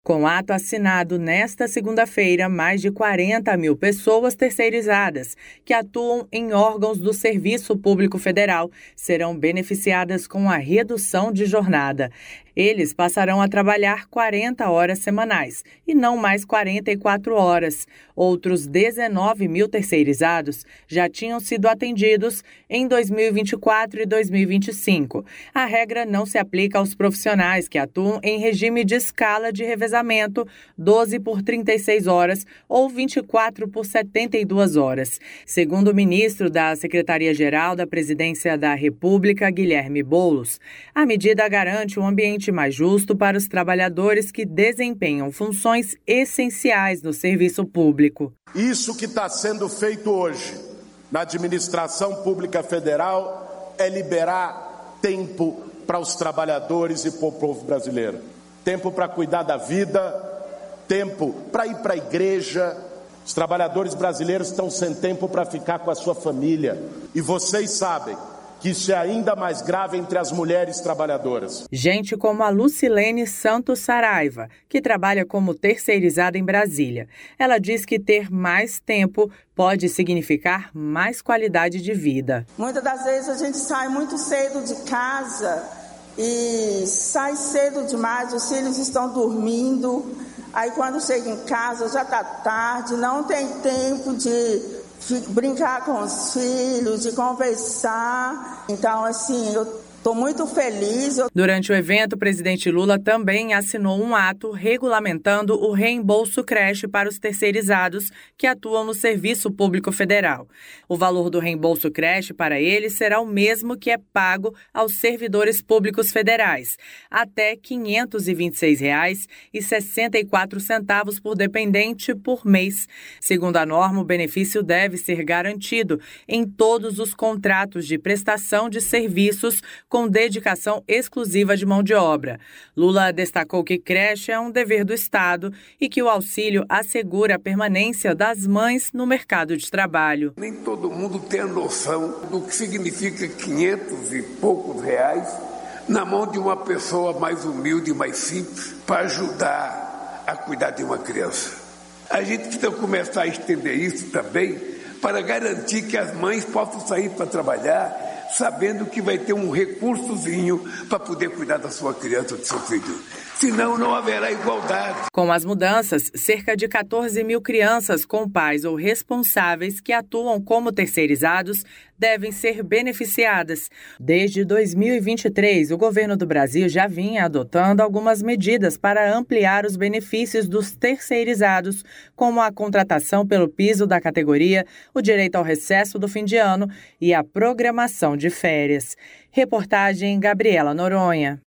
Com ato assinado nesta segunda-feira, mais de 40 mil pessoas terceirizadas que atuam em órgãos do Serviço Público Federal serão beneficiadas com a redução de jornada. Eles passarão a trabalhar 40 horas semanais e não mais 44 horas. Outros 19 mil terceirizados já tinham sido atendidos em 2024 e 2025. A regra não se aplica aos profissionais que atuam em regime de escala de revezamento, 12 por 36 horas ou 24 por 72 horas. Segundo o ministro da Secretaria-Geral da Presidência da República, Guilherme Boulos, a medida garante um ambiente mais justo para os trabalhadores que desempenham funções essenciais no serviço público. Isso que está sendo feito hoje na administração pública federal é liberar tempo para os trabalhadores e para o povo brasileiro. Tempo para cuidar da vida, tempo para ir para a igreja. Os trabalhadores brasileiros estão sem tempo para ficar com a sua família. E vocês sabem que isso é ainda mais grave entre as mulheres trabalhadoras. Gente como a Lucilene Santos Saraiva, que trabalha como terceirizada em Brasília. Ela diz que ter mais tempo pode significar mais qualidade de vida. Muitas das vezes a gente sai muito cedo de casa e sai cedo demais, os filhos estão dormindo. Aí quando chega em casa já está tarde, não tem tempo de brincar com os filhos, de conversar. Então, assim, eu estou muito feliz. Durante o evento, o presidente Lula também assinou um ato regulamentando o reembolso creche para os terceirizados que atuam no Serviço Público Federal. O valor do reembolso creche para eles será o mesmo que é pago aos servidores públicos federais, até R$ 526,64 por dependente por mês. Segundo a norma, o benefício deve ser garantido em todos os contratos de prestação de serviços com dedicação exclusiva de mão de obra. Lula destacou que creche é um dever do Estado e que o auxílio assegura a permanência das mães no mercado de trabalho. Nem todo mundo tem a noção do que significa 500 e poucos reais na mão de uma pessoa mais humilde, mais simples, para ajudar a cuidar de uma criança. A gente precisa começar a estender isso também para garantir que as mães possam sair para trabalhar sabendo que vai ter um recursozinho para poder cuidar da sua criança ou do seu filho. Senão não haverá igualdade. Com as mudanças, cerca de 14 mil crianças com pais ou responsáveis que atuam como terceirizados devem ser beneficiadas. Desde 2023, o governo do Brasil já vinha adotando algumas medidas para ampliar os benefícios dos terceirizados, como a contratação pelo piso da categoria, o direito ao recesso do fim de ano e a programação de férias. Reportagem Gabriela Noronha.